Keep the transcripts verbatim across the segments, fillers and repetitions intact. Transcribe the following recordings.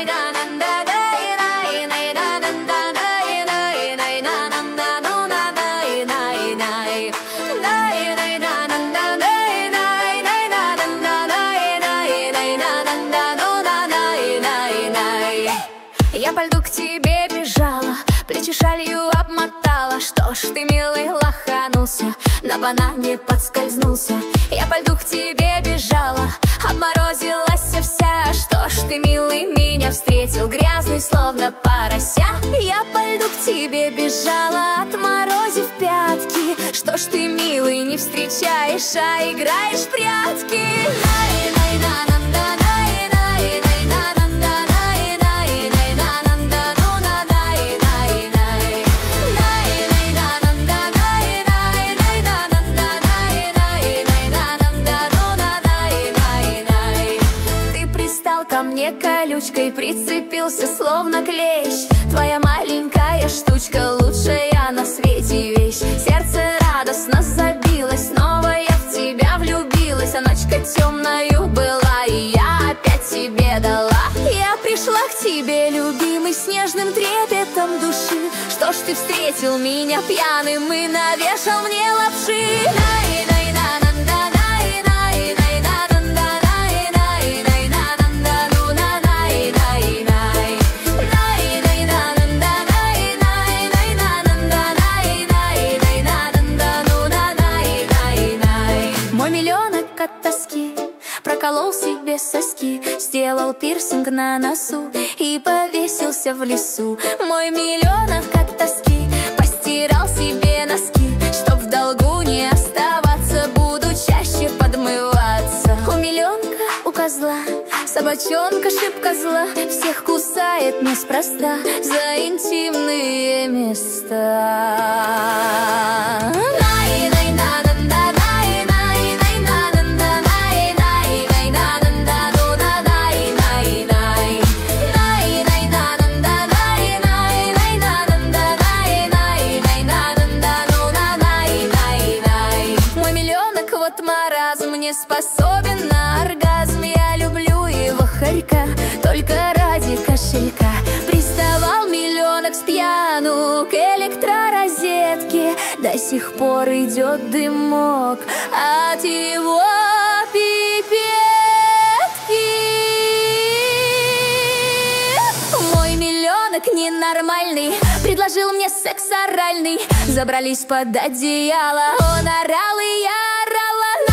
Я по льду к тебе бежала, плечи шалью обмотала. Что ж ты, милый, лоханулся, на банане подскользнулся. Я по льду к тебе бежала, обморозилась вся. Что ж ты, милый, меня встретил, грязный, словно порося. Я по льду к тебе бежала, отморозив пятки. Что ж ты, милый, не встречаешь, а играешь в прятки. Ко мне колючкой прицепился, словно клещ. Твоя маленькая штучка, лучшая на свете вещь. Сердце радостно забилось, снова я в тебя влюбилась. А ночка темною была, и я опять тебе дала. Я пришла к тебе, любимый, с нежным трепетом души. Что ж ты встретил меня пьяным и навешал мне лапши? От тоски проколол себе соски, сделал пирсинг на носу и повесился в лесу. Мой миллионок от тоски постирал себе носки. Чтоб в долгу не оставаться, буду чаще подмываться. У миллионка, у козла собачонка шибко зла, всех кусает неспроста за интимные места. Не способен на оргазм, я люблю его хорька только ради кошелька. Приставал миллионок с пьяну к электророзетке, до сих пор идет дымок от его пипетки. Мой миллионок ненормальный предложил мне секс оральный. Забрались под одеяло, он орал и я орала.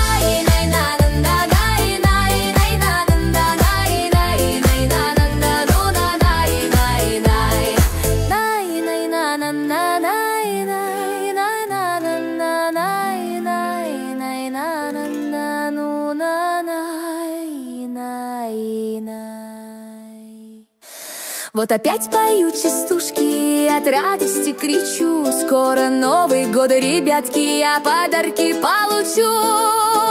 Вот опять пою частушки, от радости кричу. Скоро Новый год, ребятки, я подарки получу.